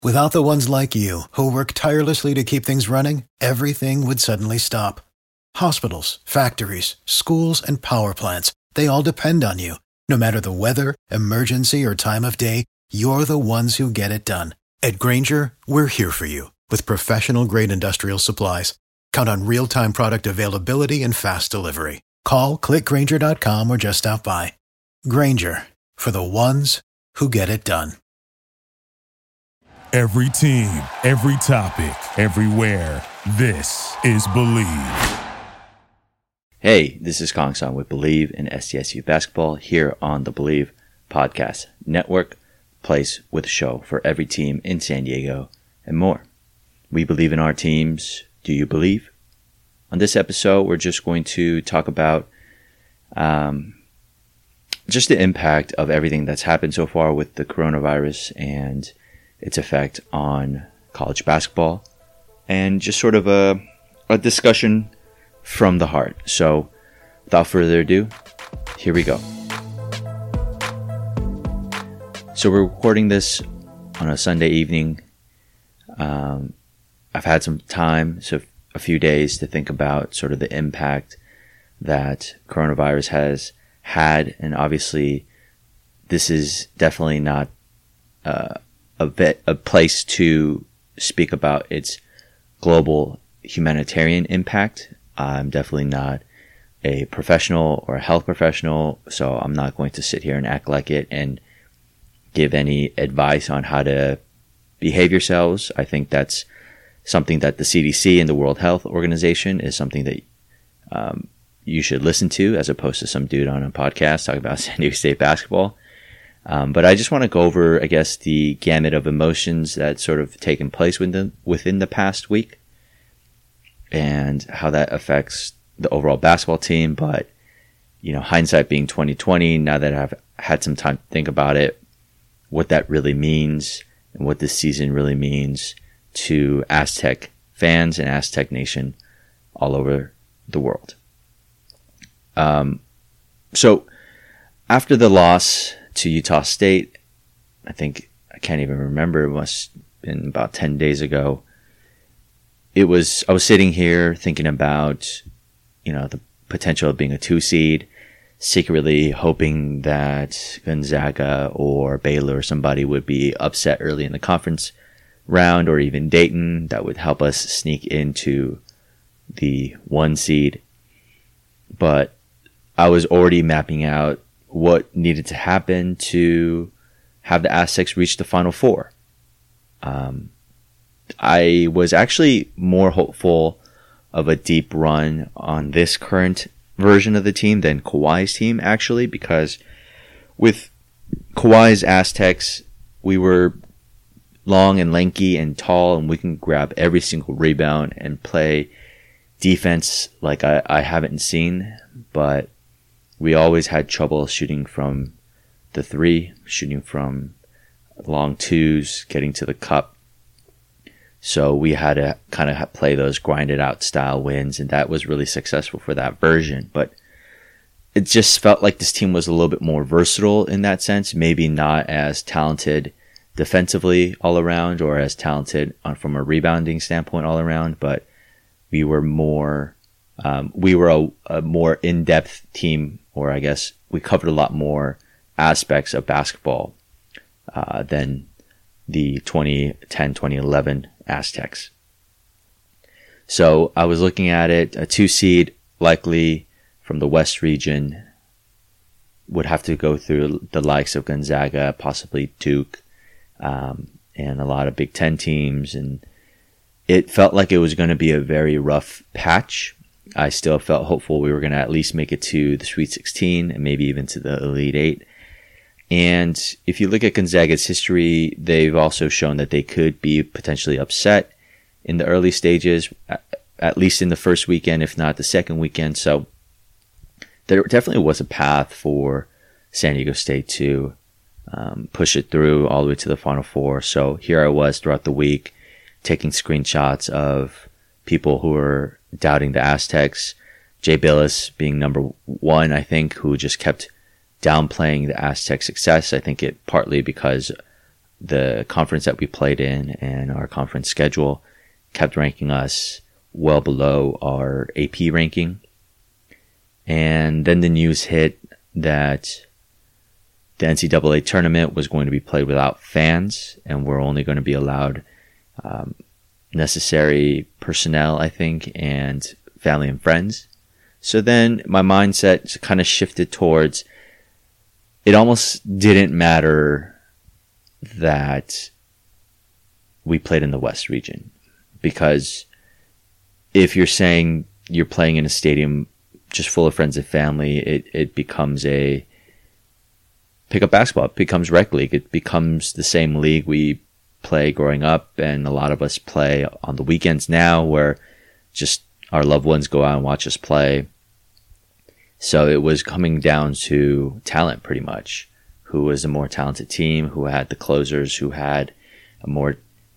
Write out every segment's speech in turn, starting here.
Without the ones like you, who work tirelessly to keep things running, everything would suddenly stop. Hospitals, factories, schools, and power plants, they all depend on you. No matter the weather, emergency, or time of day, you're the ones who get it done. At Grainger, we're here for you with professional-grade industrial supplies. Count on real-time product availability and fast delivery. Call, click Grainger.com, or just stop by. Grainger, for the ones who get it done. Every team, every topic, everywhere. This is Believe. Hey, this is Kong Song with Believe in SDSU Basketball here on the Believe Podcast Network, place with a show for every team in San Diego and more. We believe in our teams. Do you believe? On this episode, we're just going to talk about just the impact of everything that's happened so far with the coronavirus and its effect on college basketball, and just sort of a discussion from the heart. So without further ado, here we go. So we're recording this on a Sunday evening. I've had some time, so a few days, to think about sort of the impact that coronavirus has had, and obviously this is definitely not a place to speak about its global humanitarian impact. I'm definitely not a professional or a health professional, so I'm not going to sit here and act like it and give any advice on how to behave yourselves. I think that's something that the CDC and the World Health Organization is something that you should listen to, as opposed to some dude on a podcast talking about San Diego State basketball. But I just want to go over, I guess, the gamut of emotions that sort of taken place within the past week and how that affects the overall basketball team. But, you know, hindsight being 2020, now that I've had some time to think about it, what that really means and what this season really means to Aztec fans and Aztec Nation all over the world. So after the loss to Utah State, I can't even remember, it must have been about 10 days ago. I was sitting here thinking about, you know, the potential of being a 2 seed, secretly hoping that Gonzaga or Baylor or somebody would be upset early in the conference round, or even Dayton. That would help us sneak into the 1 seed. But I was already mapping out what needed to happen to have the Aztecs reach the Final Four. I was actually more hopeful of a deep run on this current version of the team than Kawhi's team, actually, because with Kawhi's Aztecs, we were long and lanky and tall, and we can grab every single rebound and play defense like I haven't seen, but we always had trouble shooting from the 3, shooting from long 2s, getting to the cup. So we had to kind of play those grinded out style wins, and that was really successful for that version. But it just felt like this team was a little bit more versatile in that sense, maybe not as talented defensively all around or as talented from a rebounding standpoint all around, but we were more, a more in-depth team, or I guess we covered a lot more aspects of basketball than the 2010-2011 Aztecs. So I was looking at it, a 2 seed likely from the West region would have to go through the likes of Gonzaga, possibly Duke, and a lot of Big Ten teams, and it felt like it was going to be a very rough patch. I still felt hopeful we were going to at least make it to the Sweet 16 and maybe even to the Elite 8. And if you look at Gonzaga's history, they've also shown that they could be potentially upset in the early stages, at least in the first weekend, if not the second weekend. So there definitely was a path for San Diego State to push it through all the way to the Final Four. So here I was throughout the week taking screenshots of people who were doubting the Aztecs. Jay Bilas being number one, I think, who just kept downplaying the Aztec success. I think it partly because the conference that we played in and our conference schedule kept ranking us well below our AP ranking. And then the news hit that the NCAA tournament was going to be played without fans, and we're only going to be allowed necessary personnel, I think, and family and friends. So then my mindset kind of shifted towards, it almost didn't matter that we played in the West region, because if you're saying you're playing in a stadium just full of friends and family, it becomes a pickup basketball. It becomes rec league. It becomes the same league we play growing up, and a lot of us play on the weekends now, where just our loved ones go out and watch us play. So it was coming down to talent, pretty much. Who was the more talented team, who had the closers, who had a more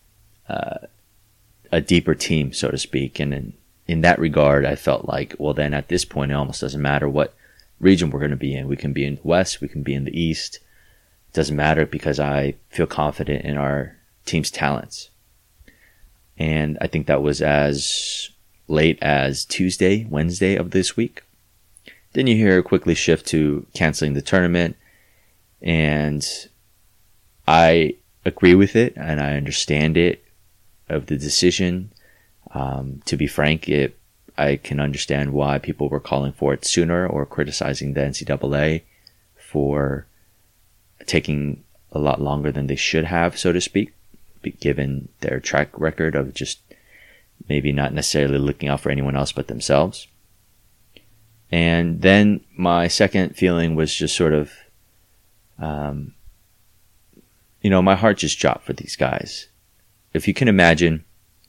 a deeper team, so to speak. And in that regard, I felt like, well, then at this point, it almost doesn't matter what region we're going to be in. We can be in the West, we can be in the East. It doesn't matter, because I feel confident in our team's talents. And I think that was as late as Tuesday, Wednesday of this week. Then you hear quickly shift to canceling the tournament. And I agree with it, and I understand it, of the decision. To be frank, I can understand why people were calling for it sooner, or criticizing the NCAA for taking a lot longer than they should have, so to speak, given their track record of just maybe not necessarily looking out for anyone else but themselves. And then my second feeling was just sort of, my heart just dropped for these guys. If you can imagine,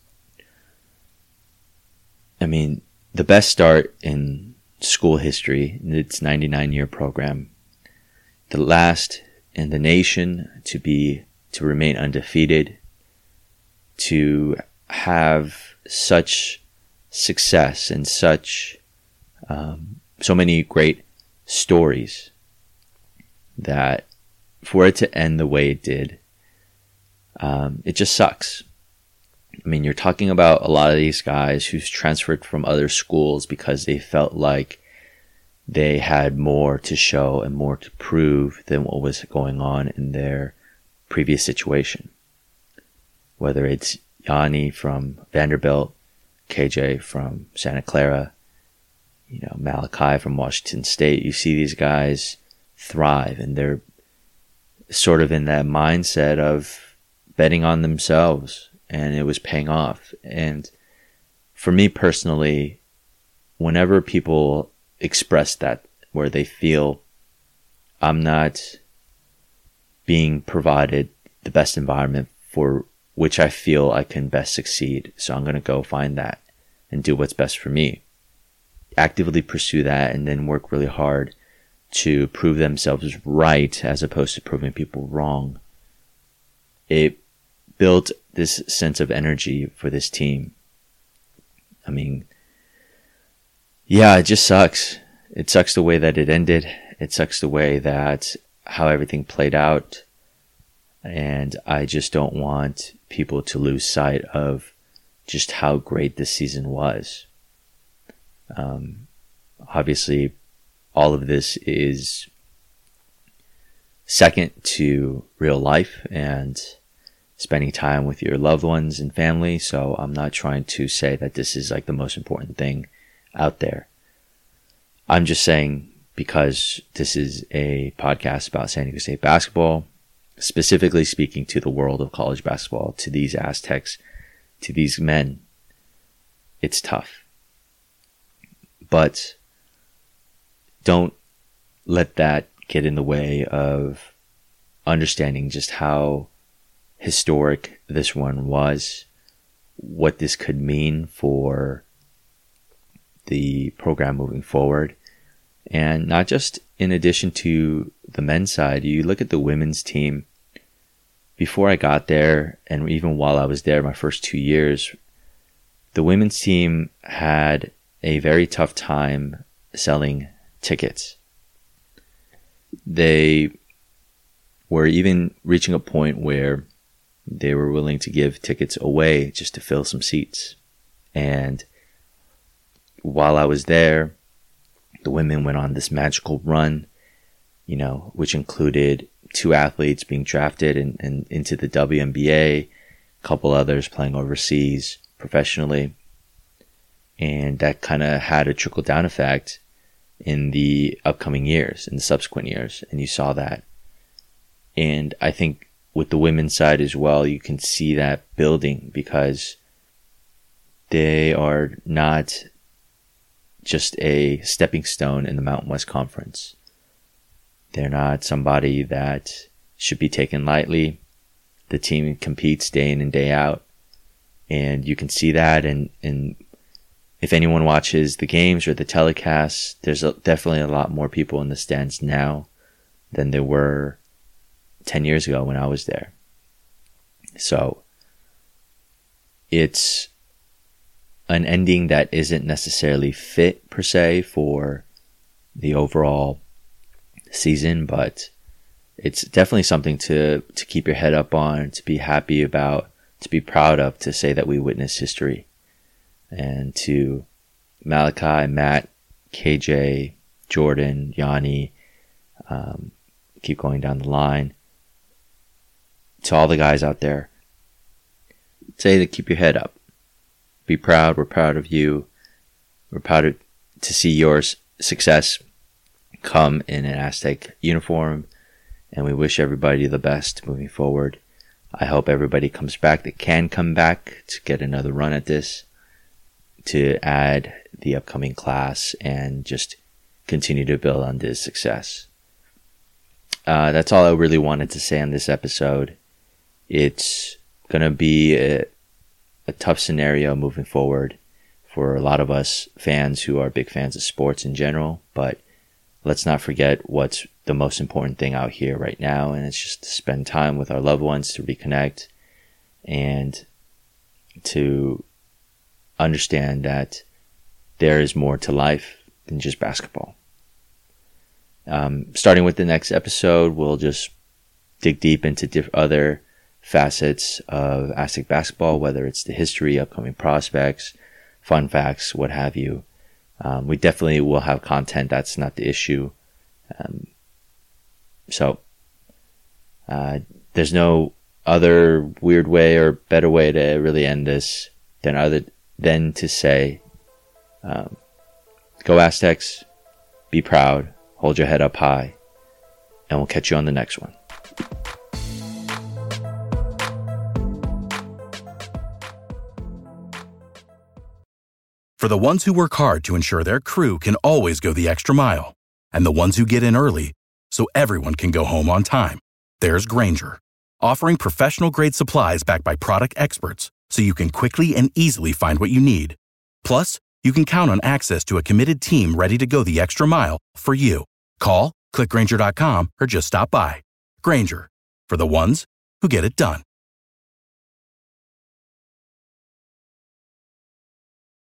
the best start in school history, in its 99-year program, the last in the nation to remain undefeated, to have such success and such so many great stories, that for it to end the way it did, it just sucks. You're talking about a lot of these guys who's transferred from other schools because they felt like they had more to show and more to prove than what was going on in their previous situation. Whether it's Yanni from Vanderbilt, KJ from Santa Clara, Malachi from Washington State, you see these guys thrive, and they're sort of in that mindset of betting on themselves, and it was paying off. And for me personally, whenever people express that, where they feel I'm not being provided the best environment for which I feel I can best succeed, so I'm going to go find that and do what's best for me, actively pursue that, and then work really hard to prove themselves right as opposed to proving people wrong. It built this sense of energy for this team. It just sucks. It sucks the way that it ended. It sucks the way that how everything played out. And I just don't want people to lose sight of just how great this season was. Obviously, all of this is second to real life and spending time with your loved ones and family. So I'm not trying to say that this is like the most important thing out there. I'm just saying, because this is a podcast about San Diego State basketball, specifically speaking to the world of college basketball, to these Aztecs, to these men, it's tough. But don't let that get in the way of understanding just how historic this one was, what this could mean for the program moving forward. And not just in addition to the men's side, you look at the women's team. Before I got there, and even while I was there my first 2 years, the women's team had a very tough time selling tickets. They were even reaching a point where They were willing to give tickets away just to fill some seats. And while I was there, the women went on this magical run, which included 2 athletes being drafted and into the WNBA, a couple others playing overseas professionally. And that kind of had a trickle-down effect in the upcoming years, in the subsequent years. And you saw that. And I think with the women's side as well, you can see that building because they are not just a stepping stone in the Mountain West Conference. They're not somebody that should be taken lightly. The team competes day in and day out. And you can see that. And if anyone watches the games or the telecasts, there's definitely a lot more people in the stands now than there were 10 years ago when I was there. So it's an ending that isn't necessarily fit per se for the overall season, but it's definitely something to keep your head up on, to be happy about, to be proud of, to say that we witnessed history. And to Malachi, Matt, KJ, Jordan, Yanni, keep going down the line, to all the guys out there, say to keep your head up. Be proud. We're proud of you. We're proud to see your success come in an Aztec uniform. And we wish everybody the best moving forward. I hope everybody comes back that can come back to get another run at this, to add the upcoming class and just continue to build on this success. That's all I really wanted to say on this episode. It's going to be a tough scenario moving forward for a lot of us fans who are big fans of sports in general, but let's not forget what's the most important thing out here right now, and it's just to spend time with our loved ones, to reconnect, and to understand that there is more to life than just basketball. Starting with the next episode, we'll just dig deep into other facets of Aztec basketball, whether it's the history, upcoming prospects, fun facts, what have you. We definitely will have content. That's not the issue. So there's no other weird way or better way to really end this than to say, go Aztecs, be proud, hold your head up high, and we'll catch you on the next one. For the ones who work hard to ensure their crew can always go the extra mile, and the ones who get in early so everyone can go home on time, there's Grainger, offering professional-grade supplies backed by product experts so you can quickly and easily find what you need. Plus, you can count on access to a committed team ready to go the extra mile for you. Call, click Grainger.com, or just stop by. Grainger, for the ones who get it done.